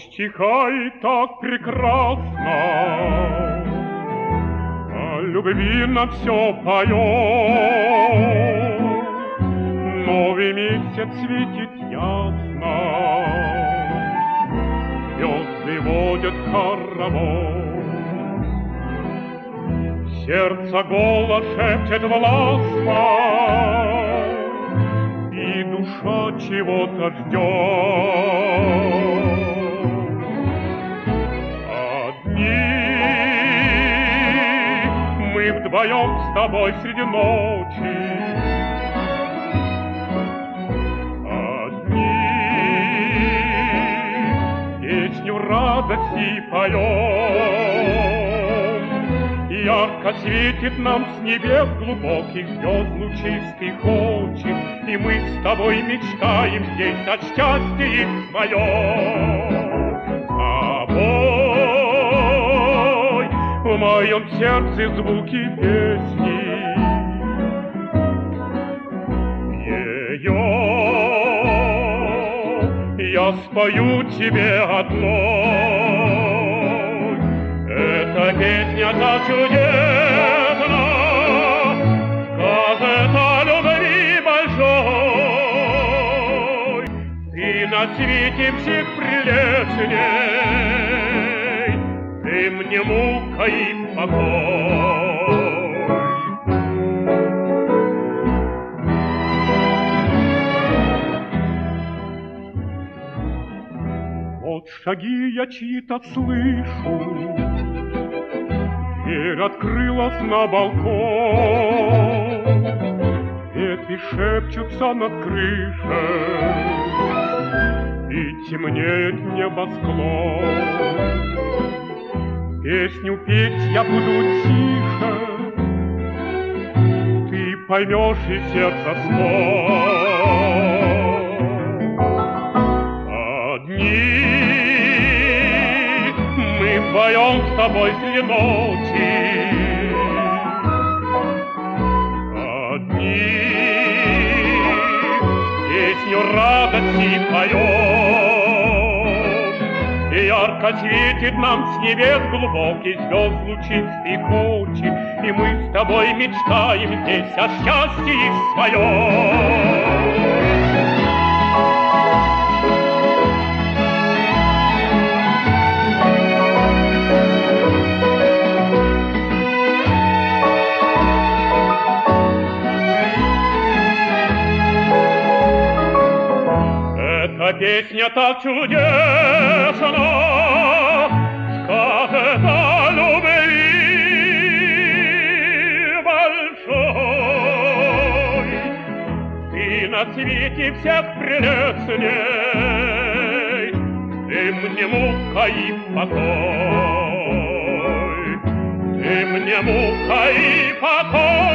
стихает так прекрасно, о любви нам все поет. Новый месяц светит ясно, звезды водят хоровод. Сердце голос шепчет властно, и душа чего-то ждет. Мы вдвоем с тобой среди ночи, одни песню радости поем. Ярко светит нам с небес глубоких звезд лучистых очи, и мы с тобой мечтаем здесь о счастье своем. С тобой в моем сердце звуки песни, ее я спою тебе одной. Эта песня так чудесна, скажет о любви большой. Ты на свете всех прелестней, ты мне мука и покой. Вот шаги я чьи-то слышу, дверь открылась на балкон, ветви шепчутся над крышей, и темнеет небосклон. Песню петь я буду тише, ты поймешь и сердце стон. Одни мы вдвоем с тобой среди ночи, одни песню радости поем. И ярко светит нам с небес глубоких звезд лучистых очи, и мы с тобой мечтаем здесь о счастье своем. Эта песня так чудесна, скажет о любви большой. Ты на свете всех прелестней, ты мне мука и покой, ты мне мука и покой.